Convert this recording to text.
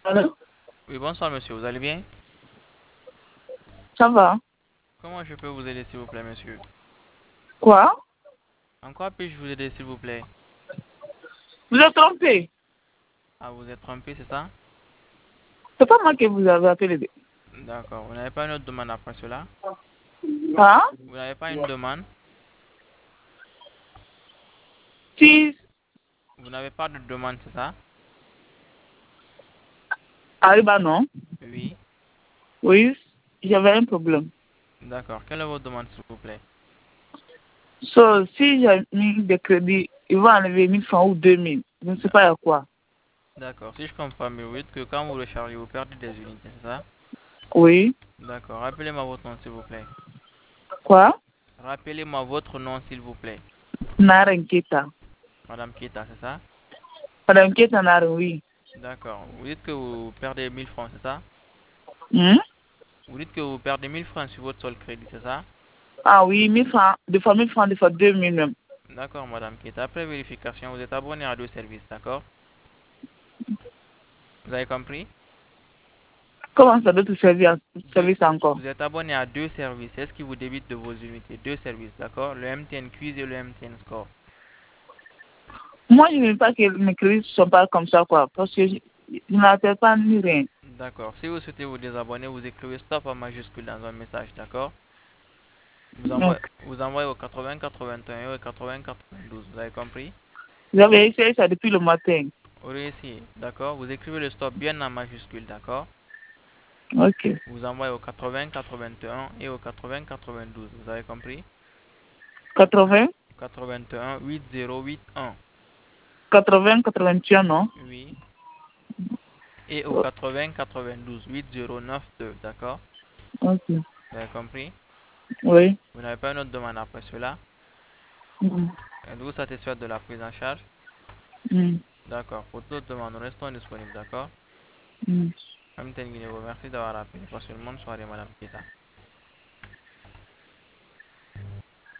Allô? Oui, bonsoir monsieur, vous allez bien? Ça va? Comment je peux vous aider s'il vous plaît monsieur? Quoi? En quoi puis-je vous aider s'il vous plaît? Vous êtes trompé. Ah, vous êtes trompé, c'est ça? C'est pas moi que vous avez appelé. D'accord, vous n'avez pas une autre demande après cela? Hein? Vous n'avez pas une demande? Si, Vous n'avez pas de demande, c'est ça? Arriba, non? Oui. Oui, j'avais un problème. D'accord, quelle est votre demande s'il vous plaît? So, si j'ai mis des crédits, ils vont enlever 1000 francs ou 2000. Je ne sais D'a- pas à quoi. D'accord, si je comprends bien, vous dites que quand vous rechargez, vous perdez des unités, c'est ça? Oui. D'accord, rappelez-moi votre nom s'il vous plaît. Quoi? Rappelez-moi votre nom s'il vous plaît. Naren Keta. Madame Kita, c'est ça? Madame Keta Naren, oui. D'accord, vous dites que vous perdez 1000 francs, c'est ça? Hmm? Vous dites que vous perdez 1000 francs sur votre seul crédit, c'est ça? Ah oui, 1000 francs. Des fois 1000 francs, des fois 2000 même. D'accord, Madame Kita. Après vérification, vous êtes abonné à deux services, d'accord? Vous avez compris? Comment ça doit te servir, Deux, service encore? vous êtes abonné à deux services. C'est ce qui vous débite de vos unités. Deux services, d'accord? Le MTN Quiz et le MTN Score. Moi, je ne veux pas que mes crédits ne sont pas comme ça, quoi. Parce que je n'appelle pas ni rien. D'accord. Si vous souhaitez vous désabonner, vous écrivez stop en majuscule dans un message, d'accord? Donc, Vous envoyez au 80 81 et au 80 92. Vous avez compris? j'avais essayé ça depuis le matin. Vous réussissez, d'accord? Vous écrivez le stop bien en majuscule, d'accord? Ok. Vous envoyez au 80 81 et au 80 92. Vous avez compris? 80, 81 8081. 80, 81, non? Oui. Et au 80 92 8092, d'accord? Ok. Vous avez compris? Oui. Vous n'avez pas une autre demande après cela? Mm. Êtes-vous satisfait de la prise en charge? Mm. D'accord. Pour toute demande, nous restons disponibles, d'accord? Mm. Mme Tenguine, vous merci d'avoir appelé. Passez une bonne soirée, Madame Kita.